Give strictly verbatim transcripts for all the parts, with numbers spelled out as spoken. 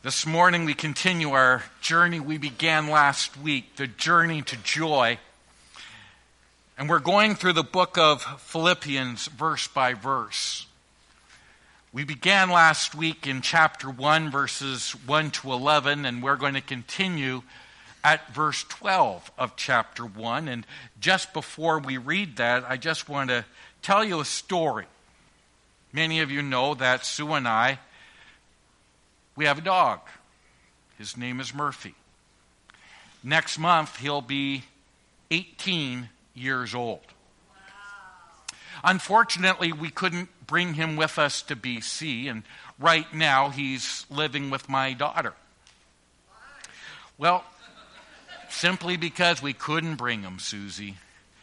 This morning we continue our journey we began last week, the journey to joy. And we're going through the book of Philippians verse by verse. We began last week in chapter one, verses one to eleven, and we're going to continue at verse twelve of chapter one. And just before we read that, I just want to tell you a story. Many of you know that Sue and I, we have a dog. His name is Murphy. Next month, he'll be eighteen years old. Wow. Unfortunately, we couldn't bring him with us to B C, and right now he's living with my daughter. Why? Well, simply because we couldn't bring him, Susie.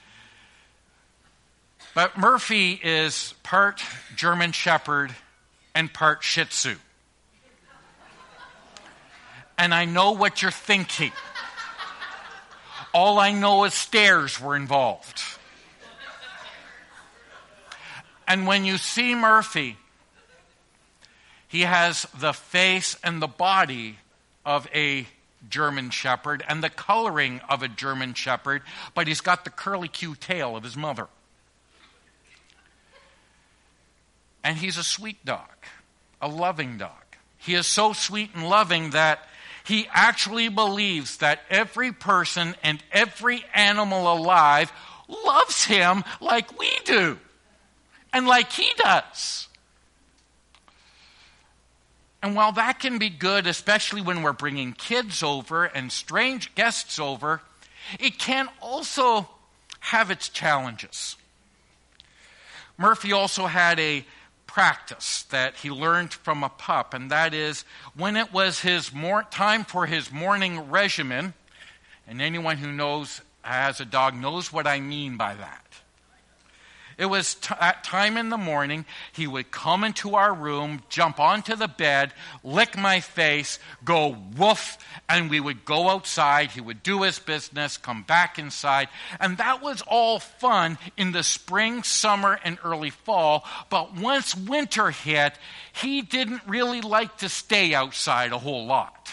But Murphy is part German Shepherd and part Shih Tzu. And I know what you're thinking. All I know is stairs were involved. And when you see Murphy, he has the face and the body of a German Shepherd and the coloring of a German Shepherd, but he's got the curly Q tail of his mother. And he's a sweet dog, a loving dog. He is so sweet and loving that he actually believes that every person and every animal alive loves him like we do and like he does. And while that can be good, especially when we're bringing kids over and strange guests over, it can also have its challenges. Murphy also had a practice that he learned from a pup, and that is when it was his more time for his morning regimen, and anyone who knows has a dog knows what I mean by that. It was t- at time in the morning, he would come into our room, jump onto the bed, lick my face, go woof, and we would go outside. He would do his business, come back inside. And that was all fun in the spring, summer, and early fall. But once winter hit, he didn't really like to stay outside a whole lot.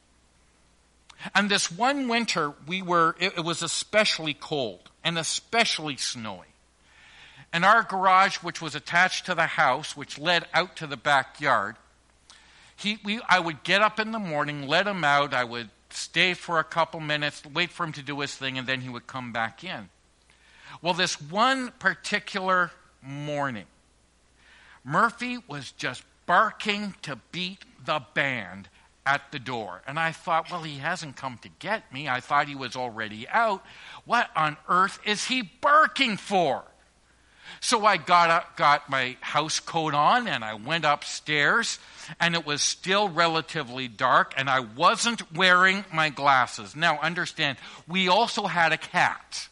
And this one winter, we were it, it was especially cold and especially snowy. And our garage, which was attached to the house, which led out to the backyard, he, we, I would get up in the morning, let him out, I would stay for a couple minutes, wait for him to do his thing, and then he would come back in. Well, this one particular morning, Murphy was just barking to beat the band at the door. And I thought, well, he hasn't come to get me. I thought he was already out. What on earth is he barking for? So I got up, got my house coat on, and I went upstairs, and it was still relatively dark, and I wasn't wearing my glasses. Now, understand, we also had a cat.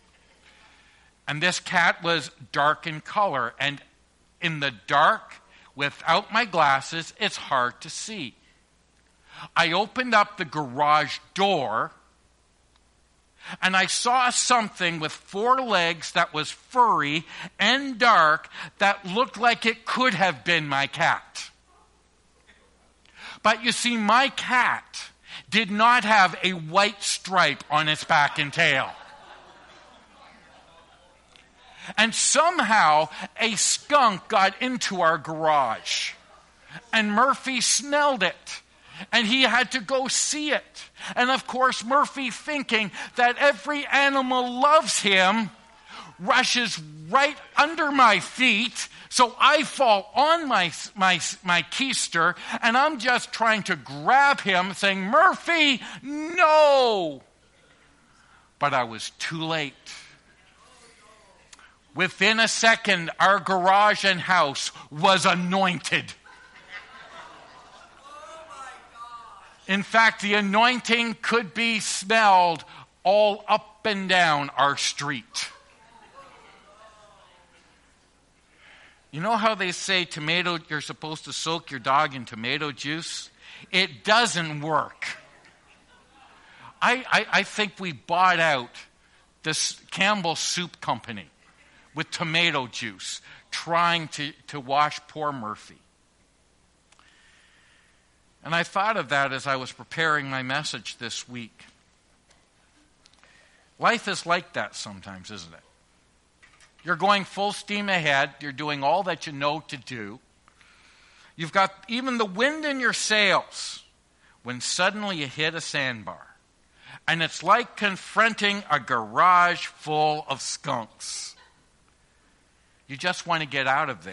And this cat was dark in color, and in the dark, without my glasses, it's hard to see. I opened up the garage door, and I saw something with four legs that was furry and dark that looked like it could have been my cat. But you see, my cat did not have a white stripe on its back and tail. And somehow a skunk got into our garage, and Murphy smelled it. And he had to go see it. And of course, Murphy, thinking that every animal loves him, rushes right under my feet. So I fall on my, my, my keister, and I'm just trying to grab him, saying, Murphy, no! But I was too late. Within a second, our garage and house was anointed. In fact, the anointing could be smelled all up and down our street. You know how they say tomato, you're supposed to soak your dog in tomato juice? It doesn't work. I, I, I think we bought out this Campbell Soup Company with tomato juice, trying to, to wash poor Murphy. And I thought of that as I was preparing my message this week. Life is like that sometimes, isn't it? You're going full steam ahead. You're doing all that you know to do. You've got even the wind in your sails when suddenly you hit a sandbar. And it's like confronting a garage full of skunks. You just want to get out of there.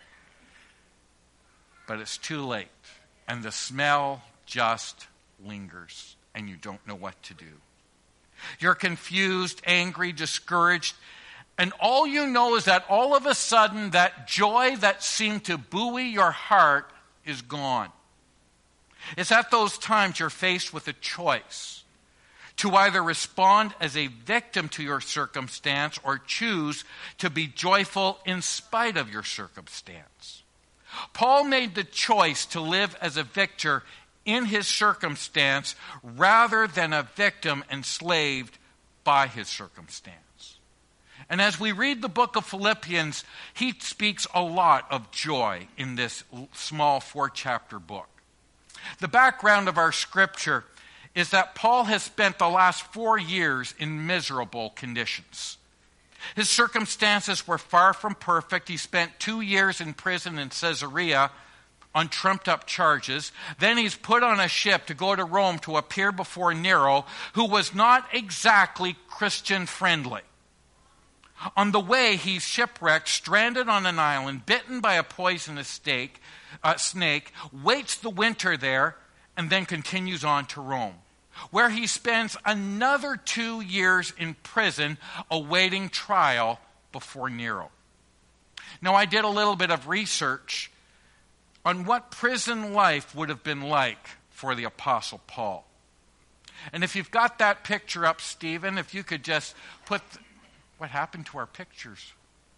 But it's too late. And the smell just lingers. And you don't know what to do. You're confused, angry, discouraged. And all you know is that all of a sudden that joy that seemed to buoy your heart is gone. It's at those times you're faced with a choice to either respond as a victim to your circumstance or choose to be joyful in spite of your circumstance. Paul made the choice to live as a victor in his circumstance rather than a victim enslaved by his circumstance. And as we read the book of Philippians, he speaks a lot of joy in this small four-chapter book. The background of our scripture is that Paul has spent the last four years in miserable conditions. His circumstances were far from perfect. He spent two years in prison in Caesarea on trumped-up charges. Then he's put on a ship to go to Rome to appear before Nero, who was not exactly Christian-friendly. On the way, he's shipwrecked, stranded on an island, bitten by a poisonous snake, uh, snake, waits the winter there, and then continues on to Rome, where he spends another two years in prison awaiting trial before Nero. Now, I did a little bit of research on what prison life would have been like for the Apostle Paul. And if you've got that picture up, Stephen, if you could just put... Th- what happened to our pictures?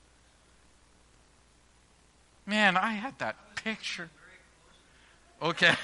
Man, I had that picture. Okay.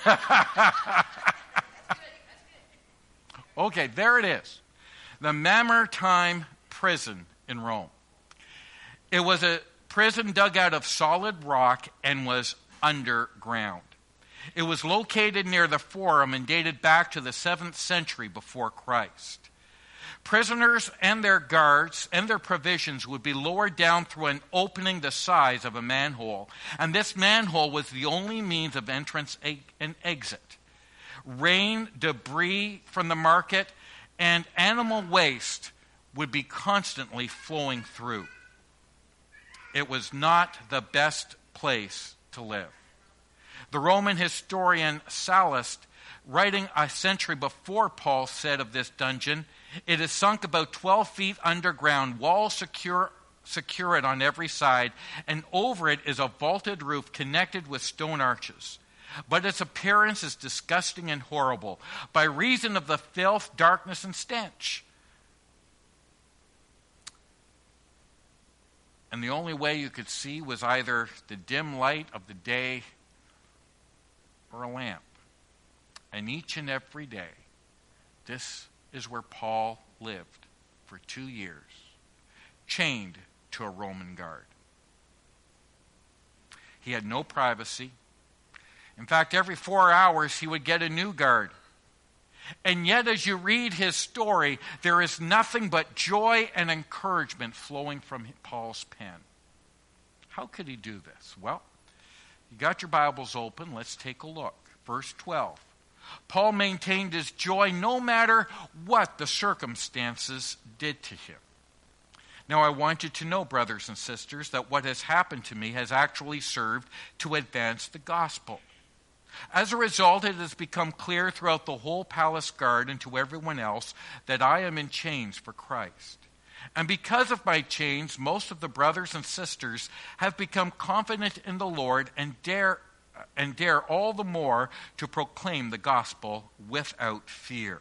Okay, there it is. The Mamertine prison in Rome. It was a prison dug out of solid rock and was underground. It was located near the Forum and dated back to the seventh century before Christ. Prisoners and their guards and their provisions would be lowered down through an opening the size of a manhole, and this manhole was the only means of entrance and exit. Rain, debris from the market, and animal waste would be constantly flowing through. It was not the best place to live. The Roman historian Sallust, writing a century before Paul, said of this dungeon, "It is sunk about twelve feet underground, walls secure, secure it on every side, and over it is a vaulted roof connected with stone arches. But its appearance is disgusting and horrible, by reason of the filth, darkness, and stench." And the only way you could see was either the dim light of the day or a lamp. And each and every day, this is where Paul lived for two years, chained to a Roman guard. He had no privacy. In fact, every four hours he would get a new guard. And yet, as you read his story, there is nothing but joy and encouragement flowing from Paul's pen. How could he do this? Well, you got your Bibles open. Let's take a look. Verse twelve. Paul maintained his joy no matter what the circumstances did to him. Now, I want you to know, brothers and sisters, that what has happened to me has actually served to advance the gospel. As a result, it has become clear throughout the whole palace guard and to everyone else that I am in chains for Christ. And because of my chains, most of the brothers and sisters have become confident in the Lord and dare and dare all the more to proclaim the gospel without fear.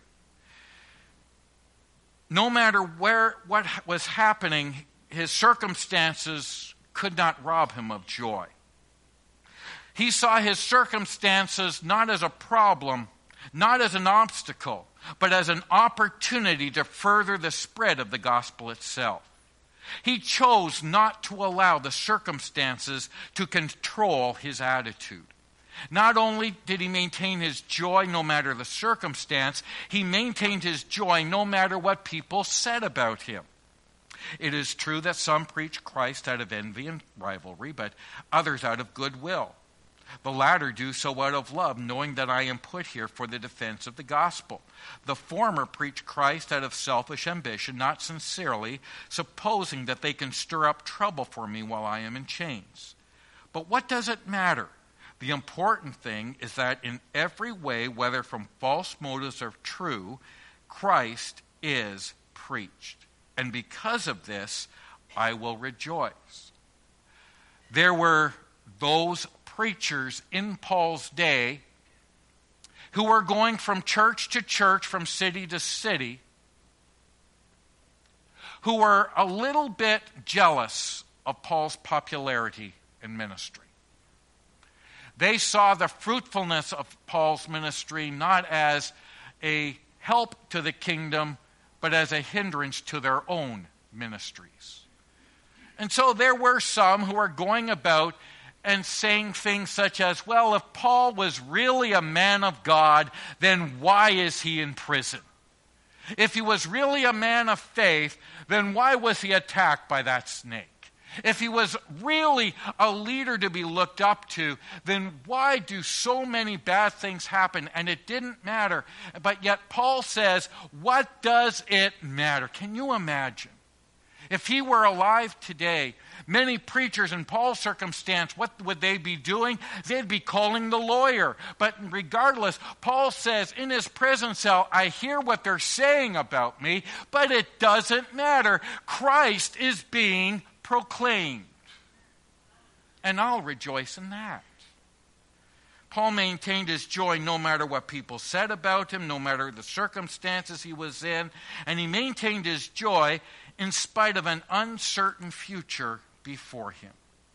No matter where what was happening, his circumstances could not rob him of joy. He saw his circumstances not as a problem, not as an obstacle, but as an opportunity to further the spread of the gospel itself. He chose not to allow the circumstances to control his attitude. Not only did he maintain his joy no matter the circumstance, he maintained his joy no matter what people said about him. It is true that some preach Christ out of envy and rivalry, but others out of goodwill. The latter do so out of love, knowing that I am put here for the defense of the gospel. The former preach Christ out of selfish ambition, not sincerely, supposing that they can stir up trouble for me while I am in chains. But what does it matter? The important thing is that in every way, whether from false motives or true, Christ is preached. And because of this, I will rejoice. There were those preachers in Paul's day who were going from church to church, from city to city, who were a little bit jealous of Paul's popularity in ministry. They saw the fruitfulness of Paul's ministry not as a help to the kingdom, but as a hindrance to their own ministries. And so there were some who were going about and saying things such as, well, if Paul was really a man of God, then why is he in prison? If he was really a man of faith, then why was he attacked by that snake? If he was really a leader to be looked up to, then why do so many bad things happen? And it didn't matter. But yet Paul says, what does it matter? Can you imagine? If he were alive today, many preachers in Paul's circumstance, what would they be doing? They'd be calling the lawyer. But regardless, Paul says in his prison cell, I hear what they're saying about me, but it doesn't matter. Christ is being proclaimed. And I'll rejoice in that. Paul maintained his joy no matter what people said about him, no matter the circumstances he was in, and he maintained his joy in spite of an uncertain future before him.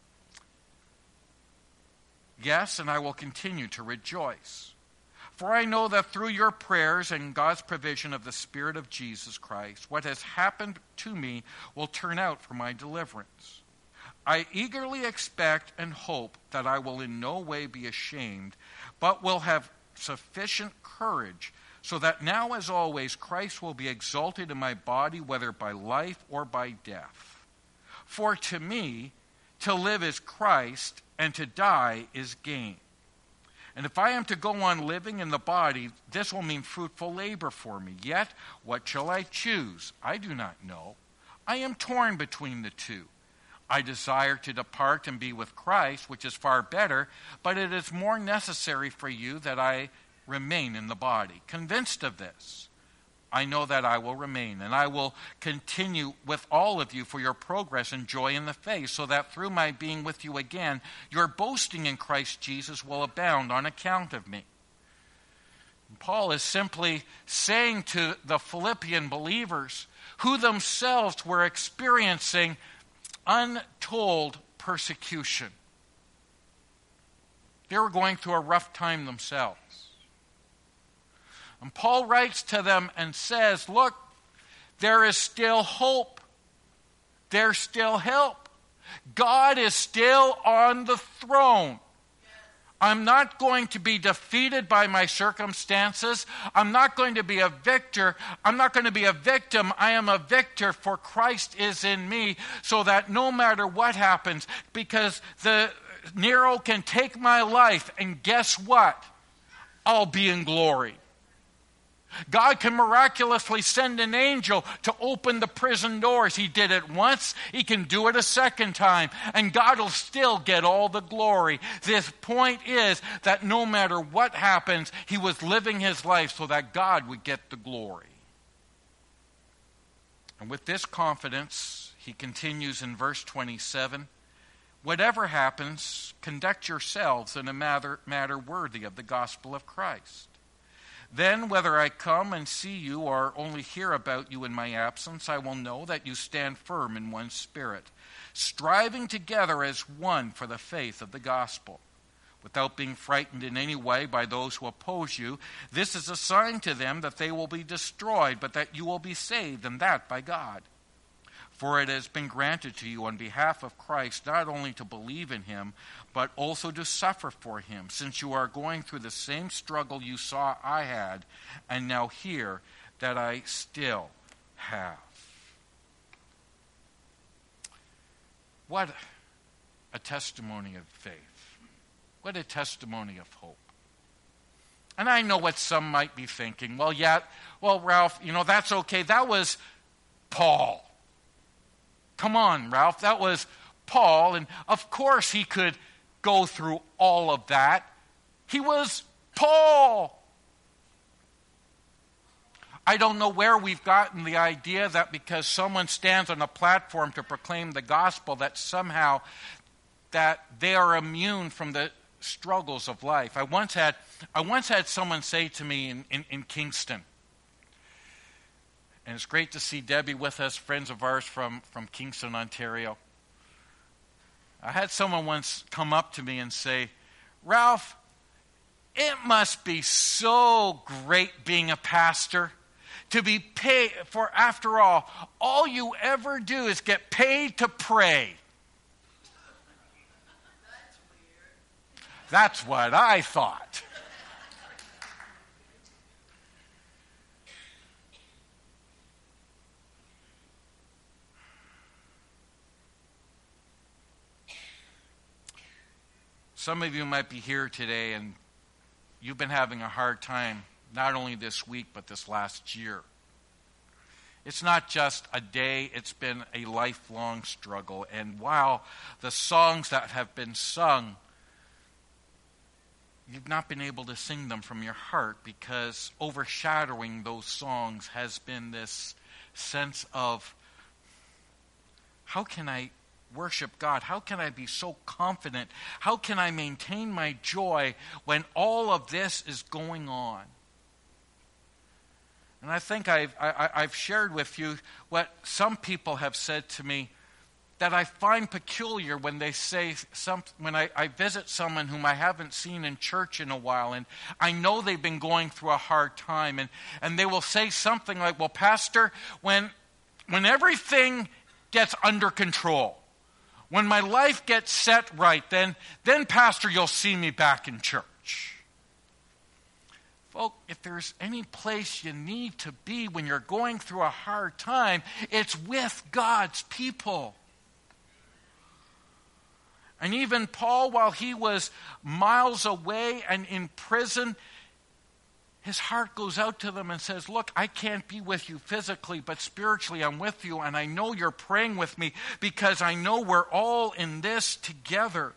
Yes, and I will continue to rejoice. For I know that through your prayers and God's provision of the Spirit of Jesus Christ, what has happened to me will turn out for my deliverance. I eagerly expect and hope that I will in no way be ashamed, but will have sufficient courage, so that now as always Christ will be exalted in my body, whether by life or by death. For to me, to live is Christ, and to die is gain. And if I am to go on living in the body, this will mean fruitful labor for me. Yet, what shall I choose? I do not know. I am torn between the two. I desire to depart and be with Christ, which is far better, but it is more necessary for you that I remain in the body. Convinced of this, I know that I will remain, and I will continue with all of you for your progress and joy in the faith, so that through my being with you again, your boasting in Christ Jesus will abound on account of me. And Paul is simply saying to the Philippian believers, who themselves were experiencing untold persecution. They were going through a rough time themselves. And Paul writes to them and says, look, there is still hope. There's still help. God is still on the throne. I'm not going to be defeated by my circumstances. I'm not going to be a victor. I'm not going to be a victim. I am a victor, for Christ is in me, so that no matter what happens, because the Nero can take my life, and guess what? I'll be in glory. God can miraculously send an angel to open the prison doors. He did it once. He can do it a second time. And God will still get all the glory. This point is that no matter what happens, he was living his life so that God would get the glory. And with this confidence, he continues in verse twenty-seven, whatever happens, conduct yourselves in a matter, matter worthy of the gospel of Christ. Then, whether I come and see you or only hear about you in my absence, I will know that you stand firm in one spirit, striving together as one for the faith of the gospel. Without being frightened in any way by those who oppose you, this is a sign to them that they will be destroyed, but that you will be saved, and that by God. For it has been granted to you on behalf of Christ not only to believe in him, but also to suffer for him, since you are going through the same struggle you saw I had, and now hear that I still have. What a testimony of faith. What a testimony of hope. And I know what some might be thinking. Well, yeah, well, Ralph, you know, that's okay. That was Paul. Come on, Ralph, that was Paul. And of course he could go through all of that. He was Paul. I don't know where we've gotten the idea that because someone stands on a platform to proclaim the gospel that somehow that they are immune from the struggles of life. I once had I once had someone say to me in, in, in Kingston, and it's great to see Debbie with us, friends of ours from, from Kingston, Ontario. I had someone once come up to me and say, Ralph, it must be so great being a pastor. To be paid for, after all, all you ever do is get paid to pray. That's weird. That's what I thought. Some of you might be here today and you've been having a hard time, not only this week, but this last year. It's not just a day, it's been a lifelong struggle. And while the songs that have been sung, you've not been able to sing them from your heart because overshadowing those songs has been this sense of, how can I worship God? How can I be so confident? How can I maintain my joy when all of this is going on? And I think I've, I, I've shared with you what some people have said to me that I find peculiar when they say, some, when I, I visit someone whom I haven't seen in church in a while, and I know they've been going through a hard time, and, and they will say something like, well, Pastor, when, when everything gets under control, when my life gets set right, then, then Pastor, you'll see me back in church. Folks, if there's any place you need to be when you're going through a hard time, it's with God's people. And even Paul, while he was miles away and in prison, his heart goes out to them and says, look, I can't be with you physically, but spiritually I'm with you, and I know you're praying with me because I know we're all in this together.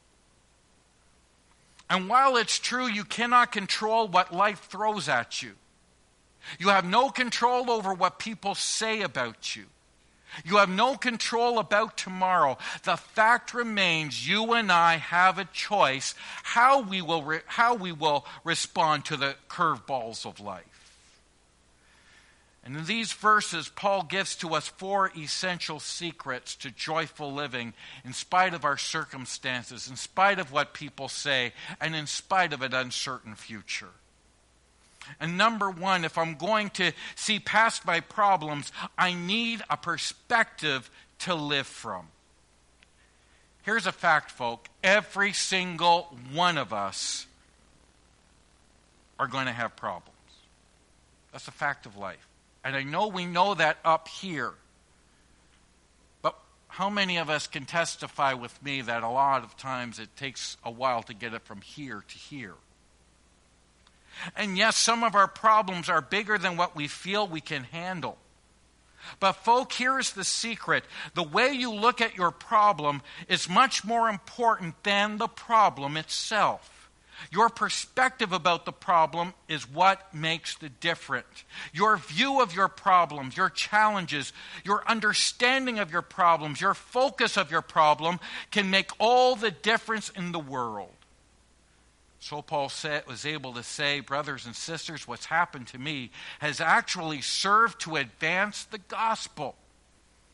And while it's true you cannot control what life throws at you, you have no control over what people say about you. You have no control about tomorrow. The fact remains you and I have a choice how we will re- how we will respond to the curveballs of life. And in these verses, Paul gives to us four essential secrets to joyful living in spite of our circumstances, in spite of what people say, and in spite of an uncertain future. And number one, if I'm going to see past my problems, I need a perspective to live from. Here's a fact, folk. Every single one of us are going to have problems. That's a fact of life. And I know we know that up here. But how many of us can testify with me that a lot of times it takes a while to get it from here to here? And yes, some of our problems are bigger than what we feel we can handle. But folk, here's the secret. The way you look at your problem is much more important than the problem itself. Your perspective about the problem is what makes the difference. Your view of your problems, your challenges, your understanding of your problems, your focus of your problem can make all the difference in the world. So Paul said, was able to say, brothers and sisters, what's happened to me has actually served to advance the gospel.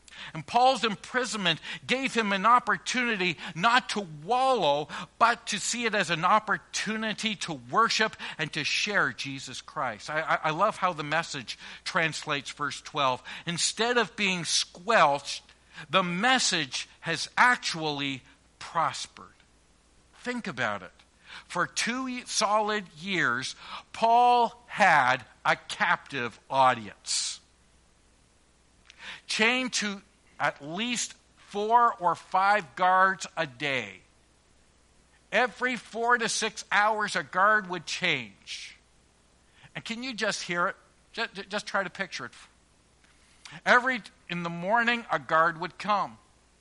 And Paul's imprisonment gave him an opportunity not to wallow, but to see it as an opportunity to worship and to share Jesus Christ. I, I love how the Message translates verse twelve. Instead of being squelched, the message has actually prospered. Think about it. For two solid years, Paul had a captive audience, chained to at least four or five guards a day. Every four to six hours, a guard would change. And can you just hear it? Just, just try to picture it. Every, in the morning, a guard would come,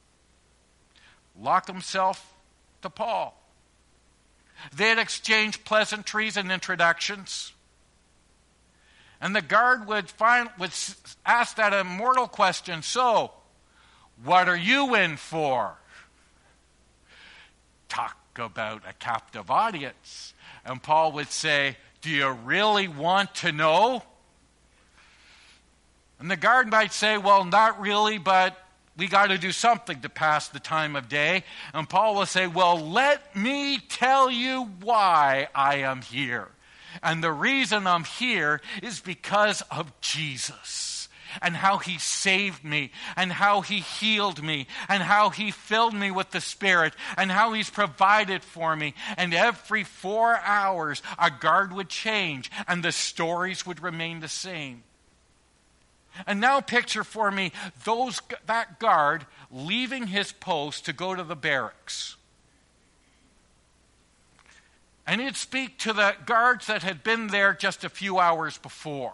lock himself to Paul. They'd exchange pleasantries and introductions. And the guard would, find, would ask that immortal question, so, what are you in for? Talk about a captive audience. And Paul would say, do you really want to know? And the guard might say, well, not really, but we got to do something to pass the time of day. And Paul will say, well, let me tell you why I am here. And the reason I'm here is because of Jesus, and how he saved me, and how he healed me, and how he filled me with the Spirit, and how he's provided for me. And every four hours, a guard would change, and the stories would remain the same. And now picture for me those that guard leaving his post to go to the barracks. And he'd speak to the guards that had been there just a few hours before.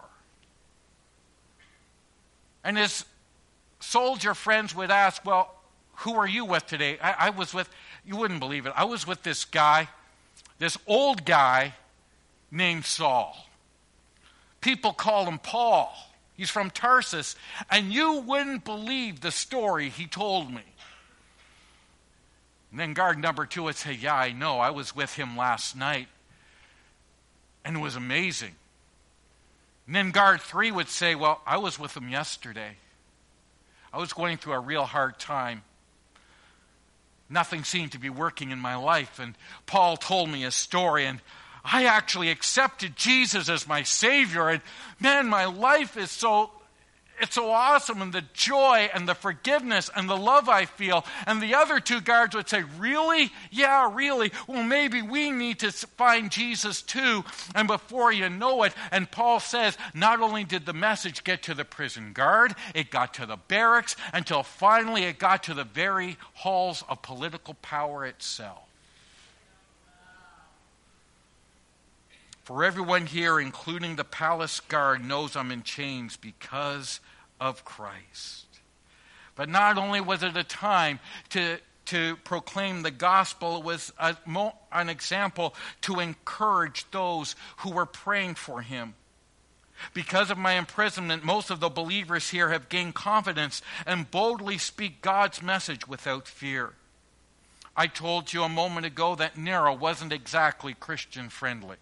And his soldier friends would ask, well, who are you with today? I, I was with, you wouldn't believe it, I was with this guy, this old guy named Saul. People call him Paul. He's from Tarsus. And you wouldn't believe the story he told me. And then guard number two would say, yeah, I know. I was with him last night. And it was amazing. And then guard three would say, well, I was with him yesterday. I was going through a real hard time. Nothing seemed to be working in my life. And Paul told me a story, and I actually accepted Jesus as my Savior. And man, my life is so, it's so awesome. And the joy and the forgiveness and the love I feel. And the other two guards would say, really? Yeah, really. Well, maybe we need to find Jesus too. And before you know it, and Paul says, not only did the message get to the prison guard, it got to the barracks, until finally it got to the very halls of political power itself. For everyone here, including the palace guard, knows I'm in chains because of Christ. But not only was it a time to, to proclaim the gospel, it was a, an example to encourage those who were praying for him. Because of my imprisonment, most of the believers here have gained confidence and boldly speak God's message without fear. I told you a moment ago that Nero wasn't exactly Christian friendly.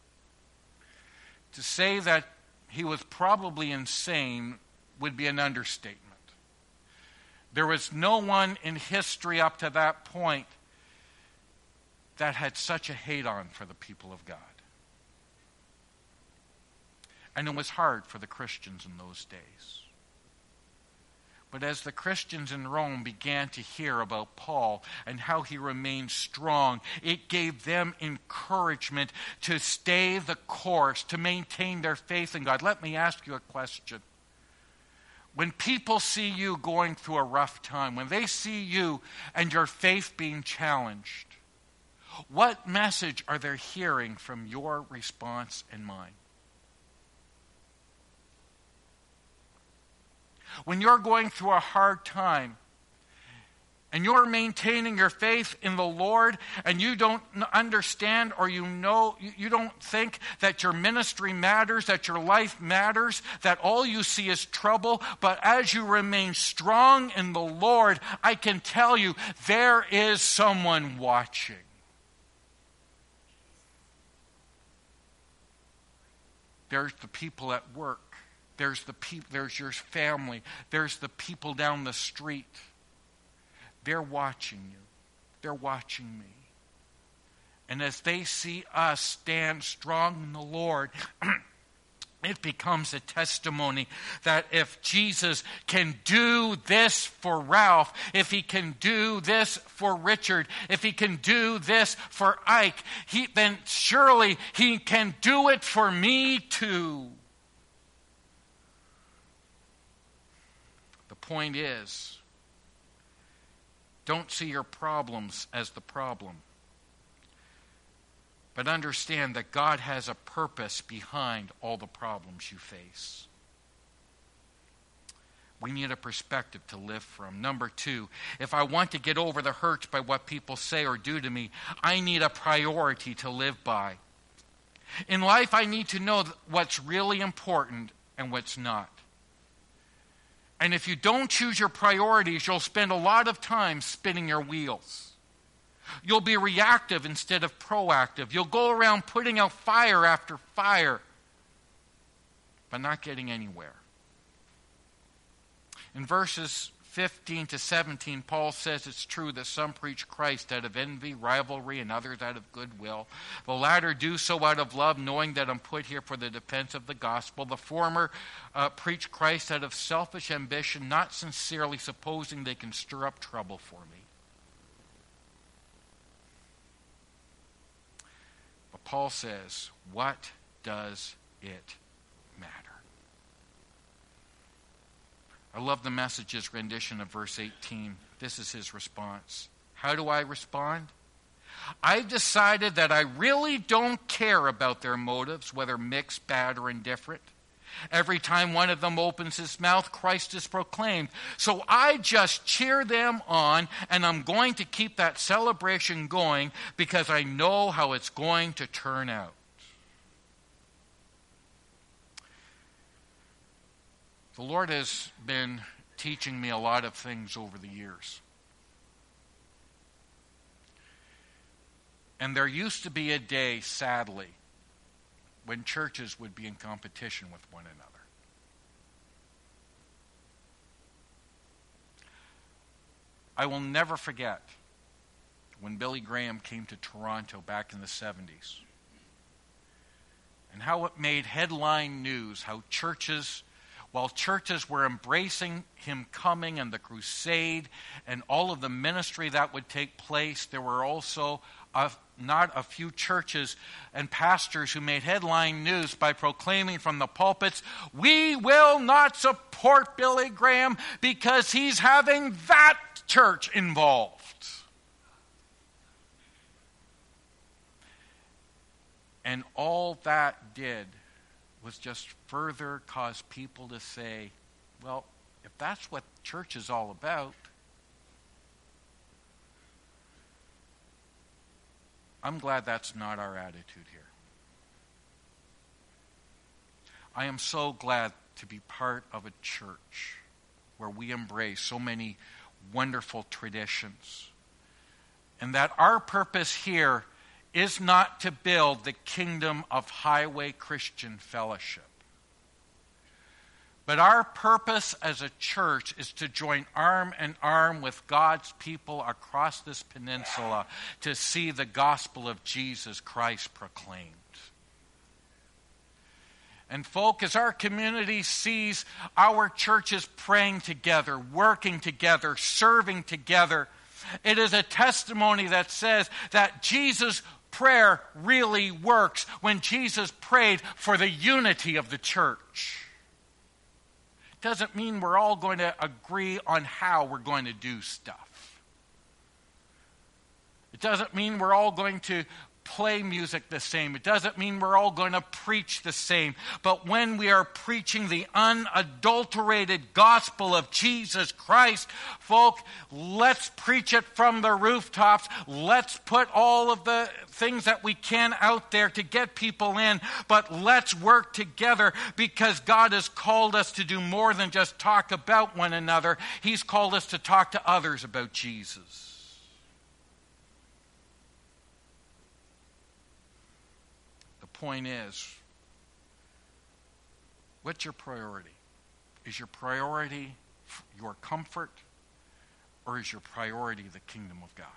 To say that he was probably insane would be an understatement. There was no one in history up to that point that had such a hate on for the people of God. And it was hard for the Christians in those days. But as the Christians in Rome began to hear about Paul and how he remained strong, it gave them encouragement to stay the course, to maintain their faith in God. Let me ask you a question. When people see you going through a rough time, when they see you and your faith being challenged, what message are they hearing from your response and mine? When you're going through a hard time and you're maintaining your faith in the Lord and you don't understand, or you know, you don't think that your ministry matters, that your life matters, that all you see is trouble, but as you remain strong in the Lord, I can tell you there is someone watching. There's the people at work. There's the pe- there's your family. There's the people down the street. They're watching you. They're watching me. And as they see us stand strong in the Lord, it becomes a testimony that if Jesus can do this for Ralph, if he can do this for Richard, if he can do this for Ike, he, then surely he can do it for me too. The point is, don't see your problems as the problem. But understand that God has a purpose behind all the problems you face. We need a perspective to live from. Number two, if I want to get over the hurt by what people say or do to me, I need a priority to live by. In life, I need to know what's really important and what's not. And if you don't choose your priorities, you'll spend a lot of time spinning your wheels. You'll be reactive instead of proactive. You'll go around putting out fire after fire, but not getting anywhere. In verses fifteen to seventeen, Paul says it's true that some preach Christ out of envy, rivalry, and others out of goodwill. The latter do so out of love, knowing that I'm put here for the defense of the gospel. The former uh, preach Christ out of selfish ambition, not sincerely supposing they can stir up trouble for me. Paul says, what does it matter? I love the Message's rendition of verse eighteen. This is his response. How do I respond? I've decided that I really don't care about their motives, whether mixed, bad, or indifferent. Every time one of them opens his mouth, Christ is proclaimed. So I just cheer them on, and I'm going to keep that celebration going because I know how it's going to turn out. The Lord has been teaching me a lot of things over the years. And there used to be a day, sadly, when churches would be in competition with one another. I will never forget when Billy Graham came to Toronto back in the seventies, and how it made headline news, how churches, while churches were embracing him coming and the crusade and all of the ministry that would take place, there were also a, not a few churches and pastors who made headline news by proclaiming from the pulpits, we will not support Billy Graham because he's having that church involved. And all that did was just further cause people to say, well, if that's what church is all about, I'm glad that's not our attitude here. I am so glad to be part of a church where we embrace so many wonderful traditions, and that our purpose here is not to build the kingdom of highway Christian fellowship. But our purpose as a church is to join arm in arm with God's people across this peninsula to see the gospel of Jesus Christ proclaimed. And folk, as our community sees our churches praying together, working together, serving together, it is a testimony that says that Jesus' prayer really works when Jesus prayed for the unity of the church. Doesn't mean we're all going to agree on how we're going to do stuff. It doesn't mean we're all going to play music the same. It doesn't mean we're all going to preach the same. But when we are preaching the unadulterated gospel of Jesus Christ, folk, let's preach it from the rooftops. Let's put all of the things that we can out there to get people in. But let's work together, because God has called us to do more than just talk about one another. He's called us to talk to others about Jesus. Point is, What's your priority? Is your priority your comfort, or is your priority the kingdom of God?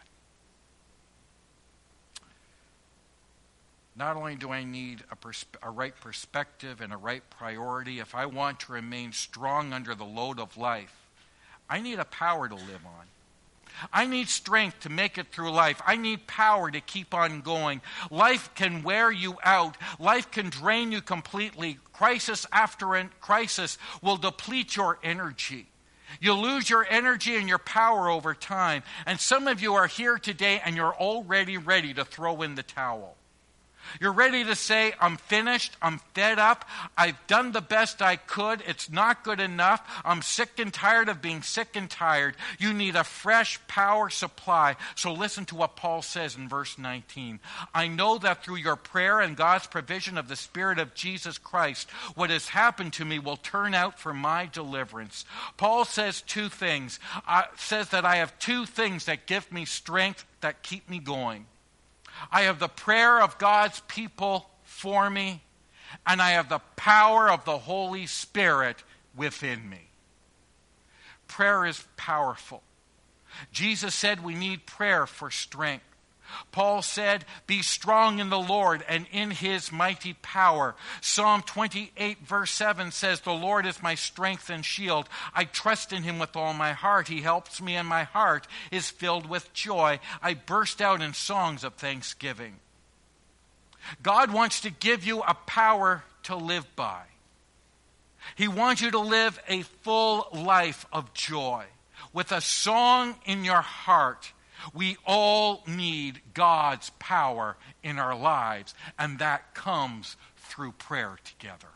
Not only do I need a, persp- a right perspective and a right priority, if I want to remain strong under the load of life, I need a power to live on. I need strength to make it through life. I need power to keep on going. Life can wear you out. Life can drain you completely. Crisis after crisis will deplete your energy. You'll lose your energy and your power over time. And some of you are here today and you're already ready to throw in the towel. You're ready to say, I'm finished, I'm fed up, I've done the best I could, it's not good enough, I'm sick and tired of being sick and tired. You need a fresh power supply. So listen to what Paul says in verse nineteen. I know that through your prayer and God's provision of the Spirit of Jesus Christ, what has happened to me will turn out for my deliverance. Paul says two things. Uh, says that I have two things that give me strength, that keep me going. I have the prayer of God's people for me, and I have the power of the Holy Spirit within me. Prayer is powerful. Jesus said we need prayer for strength. Paul said, be strong in the Lord and in his mighty power. Psalm twenty-eight verse seven says, the Lord is my strength and shield. I trust in him with all my heart. He helps me and my heart is filled with joy. I burst out in songs of thanksgiving. God wants to give you a power to live by. He wants you to live a full life of joy with a song in your heart. We all need God's power in our lives, and that comes through prayer together.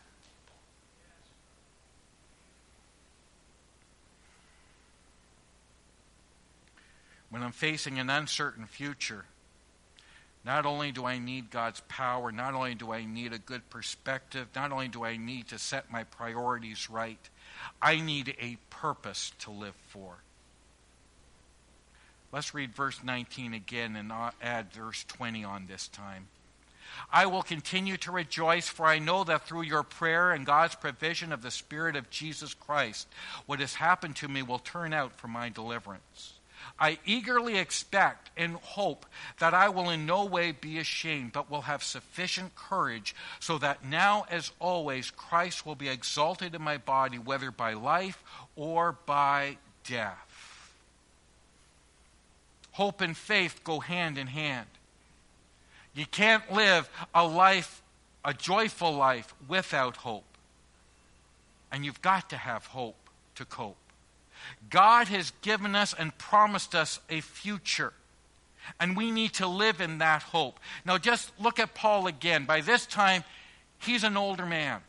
When I'm facing an uncertain future, not only do I need God's power, not only do I need a good perspective, not only do I need to set my priorities right, I need a purpose to live for. Let's read verse nineteen again and add verse twenty on this time. I will continue to rejoice, for I know that through your prayer and God's provision of the Spirit of Jesus Christ, what has happened to me will turn out for my deliverance. I eagerly expect and hope that I will in no way be ashamed, but will have sufficient courage, so that now, as always, Christ will be exalted in my body, whether by life or by death. Hope and faith go hand in hand. You can't live a life, a joyful life, without hope. And you've got to have hope to cope. God has given us and promised us a future. And we need to live in that hope. Now just look at Paul again. By this time, he's an older man.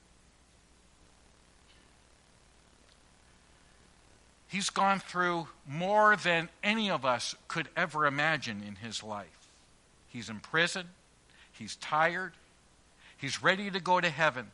He's gone through more than any of us could ever imagine in his life. He's in prison. He's tired. He's ready to go to heaven.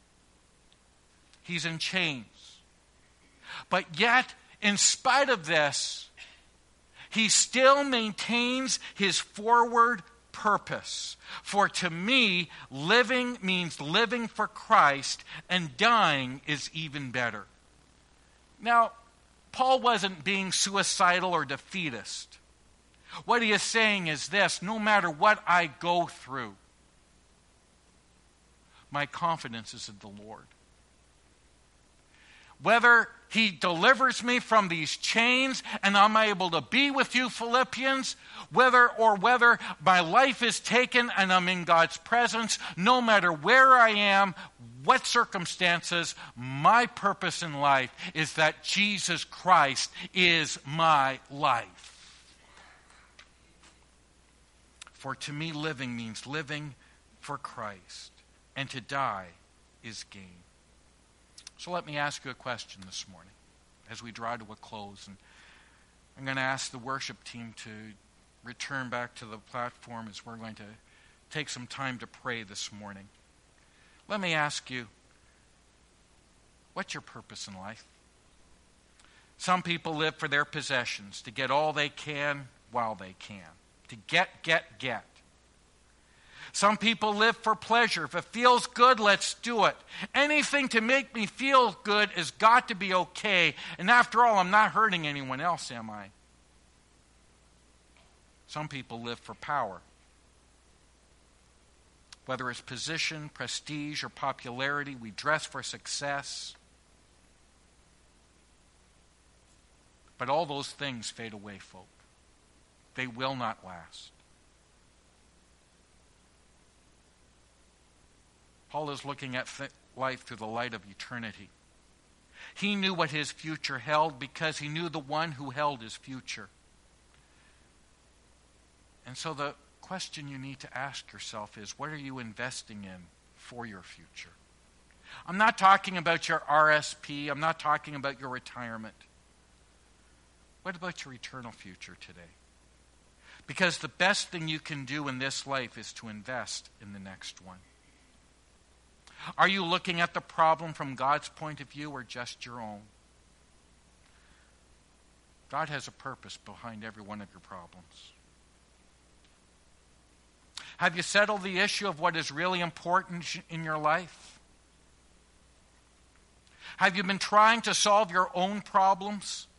He's in chains. But yet, in spite of this, he still maintains his forward purpose. For to me, living means living for Christ, and dying is even better. Now, Paul wasn't being suicidal or defeatist. What he is saying is this: no matter what I go through, my confidence is in the Lord. Whether he delivers me from these chains and I'm able to be with you, Philippians, whether or whether my life is taken and I'm in God's presence, no matter where I am, what circumstances, my purpose in life is that Jesus Christ is my life. For to me, living means living for Christ, and to die is gain. So let me ask you a question this morning as we draw to a close. And I'm going to ask the worship team to return back to the platform as we're going to take some time to pray this morning. Let me ask you, what's your purpose in life? Some people live for their possessions, to get all they can while they can. To get, get, get. Some people live for pleasure. If it feels good, let's do it. Anything to make me feel good has got to be okay. And after all, I'm not hurting anyone else, am I? Some people live for power. Whether it's position, prestige, or popularity, we dress for success. But all those things fade away, folk. They will not last. Paul is looking at th- life through the light of eternity. He knew what his future held because he knew the one who held his future. And so the question you need to ask yourself is, what are you investing in for your future? I'm not talking about your R S P. I'm not talking about your retirement. What about your eternal future today? Because the best thing you can do in this life is to invest in the next one. Are you looking at the problem from God's point of view or just your own? God has a purpose behind every one of your problems. Have you settled the issue of what is really important in your life? Have you been trying to solve your own problems?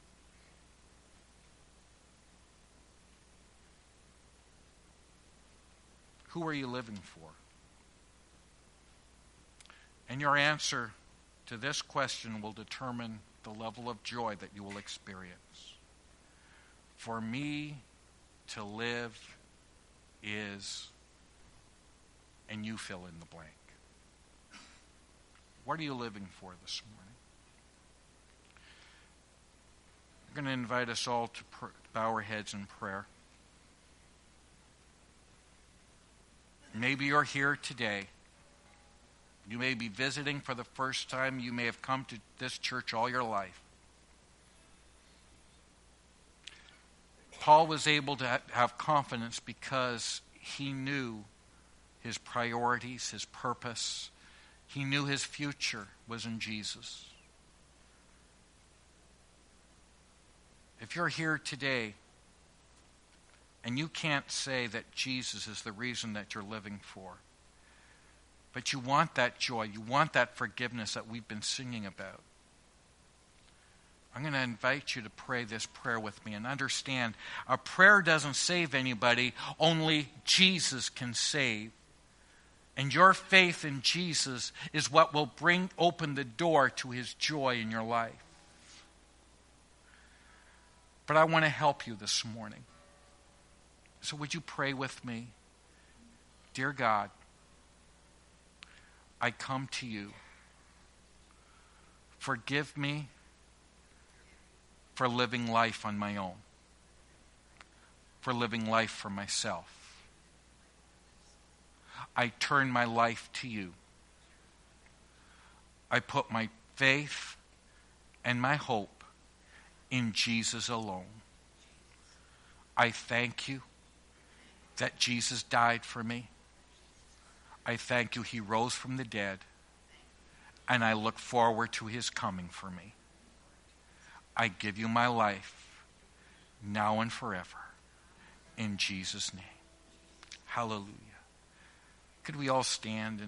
Who are you living for? And your answer to this question will determine the level of joy that you will experience. For me to live is, and you fill in the blank. What are you living for this morning? I'm going to invite us all to pr- bow our heads in prayer. Maybe you're here today. You may be visiting for the first time. You may have come to this church all your life. Paul was able to have confidence because he knew his priorities, his purpose. He knew his future was in Jesus. If you're here today and you can't say that Jesus is the reason that you're living for, but you want that joy, you want that forgiveness that we've been singing about, I'm going to invite you to pray this prayer with me and understand a prayer doesn't save anybody, only Jesus can save. And your faith in Jesus is what will bring open the door to his joy in your life. But I want to help you this morning. So would you pray with me? Dear God, I come to you. Forgive me for living life on my own, for living life for myself. I turn my life to you. I put my faith and my hope in Jesus alone. I thank you that Jesus died for me. I thank you he rose from the dead, and I look forward to his coming for me. I give you my life now and forever. In Jesus' name. Hallelujah. Could we all stand and